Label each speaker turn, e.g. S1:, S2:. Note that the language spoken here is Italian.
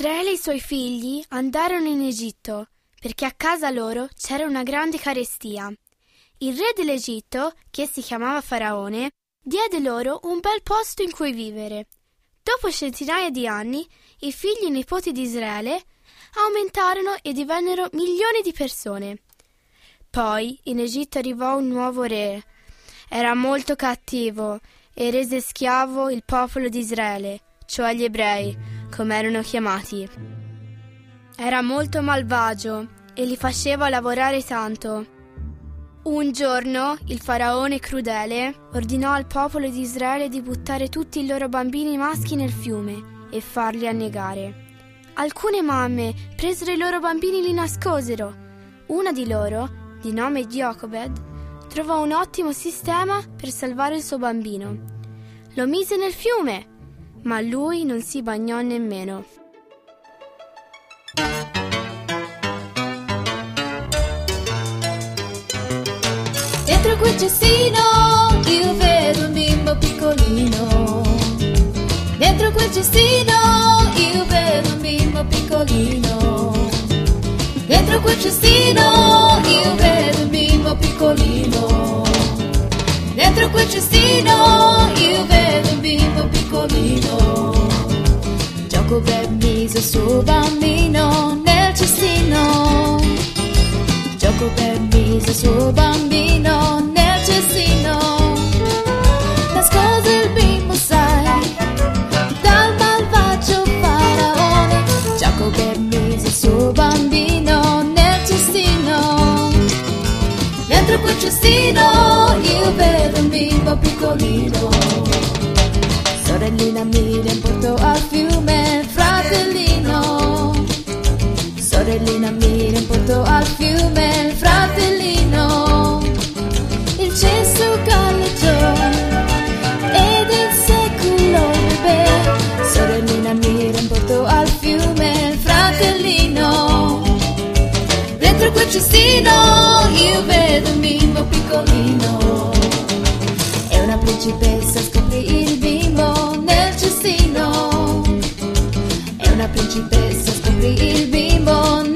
S1: Israele e i suoi figli andarono in Egitto, perché a casa loro c'era una grande carestia. Il re dell'Egitto, che si chiamava Faraone, diede loro un bel posto in cui vivere. Dopo centinaia di anni, i figli e i nipoti di Israele aumentarono e divennero milioni di persone. Poi in Egitto arrivò un nuovo re. Era molto cattivo e rese schiavo il popolo di Israele, cioè gli ebrei, come erano chiamati. Era molto malvagio e li faceva lavorare tanto. Un giorno il faraone crudele ordinò al popolo di Israele di buttare tutti i loro bambini maschi nel fiume e farli annegare. Alcune mamme presero i loro bambini e li nascosero. Una di loro, di nome Jochebed, trovò un ottimo sistema per salvare il suo bambino. Lo mise nel fiume, ma lui non si bagnò nemmeno.
S2: Dentro quel cestino io vedo un bimbo piccolino. Dentro quel cestino io vedo un bimbo piccolino. Dentro quel cestino io vedo un bimbo piccolino. Dentro quel cestino io vedo un bimbo piccolino. Giacobbe mise il suo bambino nel cestino. Giacobbe mise il suo bambino nel cestino. Nascose il bimbo, sai, dal malvagio faraone. Giacobbe mise il suo bambino nel cestino. Dentro quel cestino io vedo un bimbo piccolino. Sorellina Miriam portò al fiume fratellino. Sorellina Miriam portò al fiume il fratellino. Il cesto galleggiò ed il secolo bebè. Sorellina Miriam portò al fiume il fratellino. Dentro quel cestino io vedo un bimbo piccolino. E una principessa scoprì il bimbo nel cestino. E una principessa scoprì il bimbo